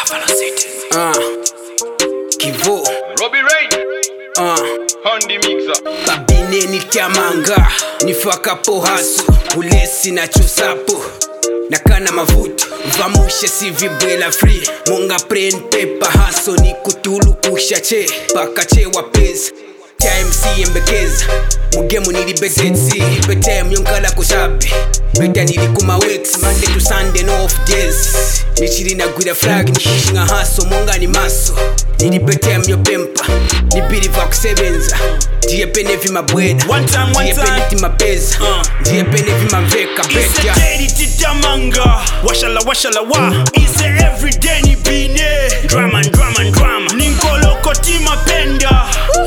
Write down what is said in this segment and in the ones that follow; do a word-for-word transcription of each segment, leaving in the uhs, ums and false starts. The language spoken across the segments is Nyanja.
Uh, Kivo Robbie Rain uh, on the mixer. Babine nityamanga nifakapo haso ulesi na chosapo nakana mavuto vamushe si vibwela free monga pen paper haso ni kutulu kushache pakache wapeza cha M C embekeza mugemu nilibezeti bete myonkala kushabe beta nilikuma weeks Monday to Sunday no off days nichiri na gwira flag nikishinga haso monga ni maso nilibete myo pempa nibili va kusebenza ndiye pene vima bweda ndiye pene tima peza ndiye pene vima mveka beta ise daily titamanga washala washala wa ise everyday ni bine drama drama drama ninkoloko tima penda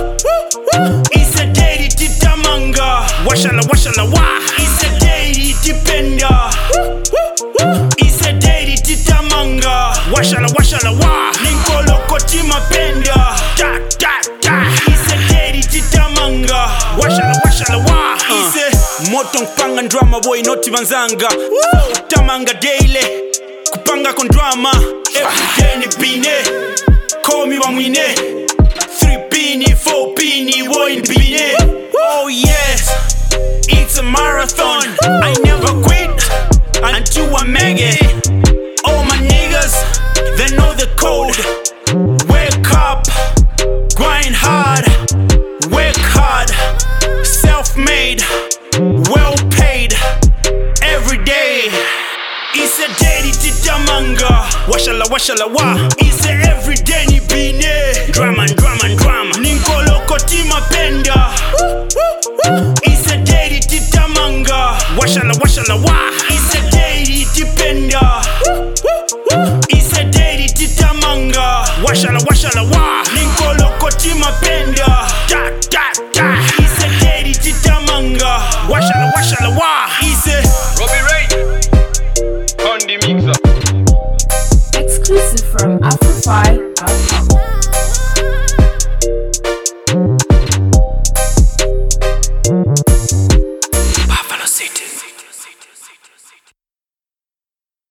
ise daily titamanga washala washala wa ise daily tipenda ise daily titamanga washala washala wa ninkoloko tima penda ta ta ta ise daily titamanga washala washala wa ise moto kupanga drama boy noti manzanga tamanga daily kupanga kon drama everyday ni bine call me wa mwine three pini four pini one pini oh yes it's a marathon I never quit until I make it all my niggas they know the code wake up grind hard work hard self-made well paid every day it's a daily titamanga washala washala wa it's a everyday ni bine drama drama drama ninkoloko tima penda it's a daily titamanga washala washala wa it's a daily tipenda it's a daily titamanga washala washala wa ninkoloko tima penda ta ta ta it's a daily titamanga washala washala wa it's a Robbie Rain on the mixer. Exclusive from Afrofy dot com.